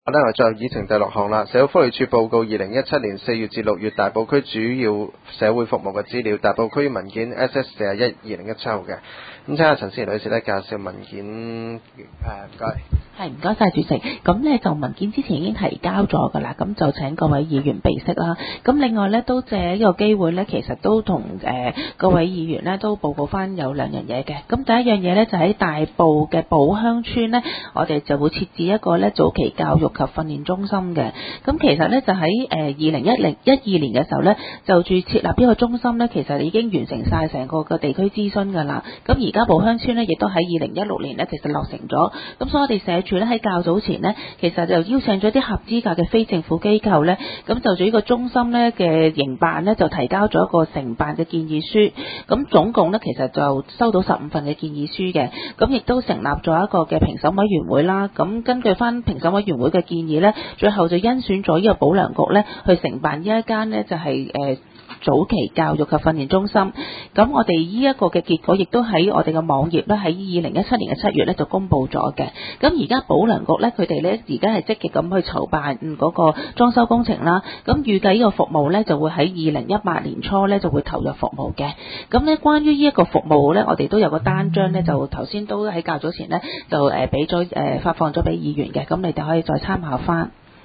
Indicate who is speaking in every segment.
Speaker 1: 我哋進入議程第6項啦。社會福利署報告2017年4月至6月大埔區主要社會服務嘅資料，大埔區文件 SS41/2017號嘅。咁請下陳思妍女士咧介紹文件。唔該。
Speaker 2: 係，唔該晒主席。咁呢就文件之前已經提交咗㗎啦，咁就請各位議員備悉啦。咁另外呢，都借呢個機會呢，其實都同各位議員呢都報告翻有2樣嘢嘅。咁第一樣嘢呢，就喺大埔嘅寶鄉村呢，我哋就會設置一個呢早期教育及訓練中心嘅。咁其實呢，就喺2012年嘅時候呢，就住設立呢個中心呢，其實已經完成晒成個地區諮詢㗎啦。咁而家寶鄉村呢，亦都喺2016年呢，其實落成咗。咁所以我哋社署咧喺較早前呢，其實就邀請咗啲合資格嘅非政府機構呢，咁就住呢個中心呢嘅營辦呢，就提交咗一個承辦嘅建議書。咁總共呢，其實就收到15份嘅建議書嘅。咁亦都成立咗一個嘅評審委員會啦。咁根據翻評審委員會嘅建議呢，最後就甄選咗呢個保良局呢，去承辦呢一間呢，就係早期教育及訓練中心。咁我哋呢一個嘅結果亦都喺我哋嘅網頁咧，喺2017年嘅7月咧就公布咗嘅。咁而家保良局咧，佢哋咧而家係積極咁去籌辦嗰個裝修工程啦。咁預計呢個服務咧就會喺2018年初咧就會投入服務嘅。咁咧關於呢一個服務咧，我哋都有個單張咧，就頭先都喺較早前咧就俾咗發放咗俾議員嘅。咁你哋可以再參考翻。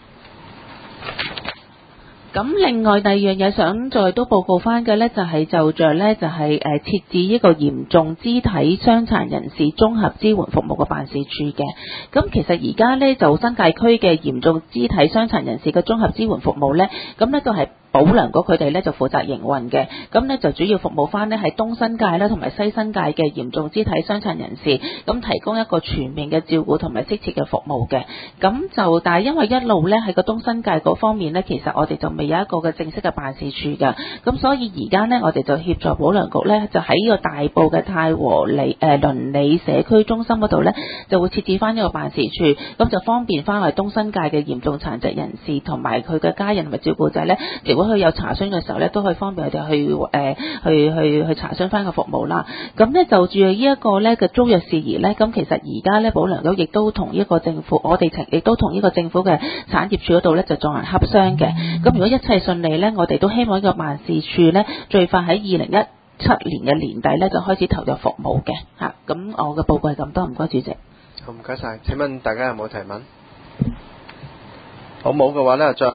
Speaker 2: 咁另外第二樣嘢想再都報告翻嘅呢，就係就着呢，就係設置一個嚴重肢體傷殘人士綜合支援服務嘅辦事處嘅。咁其實而家呢，就新界區嘅嚴重肢體傷殘人士嘅綜合支援服務呢，咁呢都係保良局佢哋呢就負責營運嘅。咁呢就主要服務翻呢係東新界啦同埋西新界嘅嚴重肢體傷殘人士，咁提供一個全面嘅照顧同埋適切嘅服務嘅。咁就但係因為一路呢喺個東新界嗰方面呢，其實我哋就未有一個嘅正式嘅辦事處㗎。咁所以而家呢，我哋就協助保良局呢，就喺呢個大埔嘅太和鄰里社區中心嗰度呢，就會設置翻呢個辦事處，咁就方便翻我哋東新界嘅嚴重殘疾人士同埋佢嘅家人同埋照顧者呢，如果佢有查詢嘅時候呢，都可以方便佢哋去查詢翻個服務啦。咁呢，就住呢一個呢嘅租約事宜呢，咁其實而家呢，保良局亦都同一個政府，我哋亦都同呢個政府嘅產業署嗰度呢，就進行洽商嘅。咁如果一切順利呢，我哋都希望呢個辦事處呢，最快喺2017年嘅年底呢，就開始投入服務嘅嚇。咁我嘅報告係咁多，唔該主席。
Speaker 1: 好，唔該晒。請問大家有冇提問？好，冇嘅話呢，再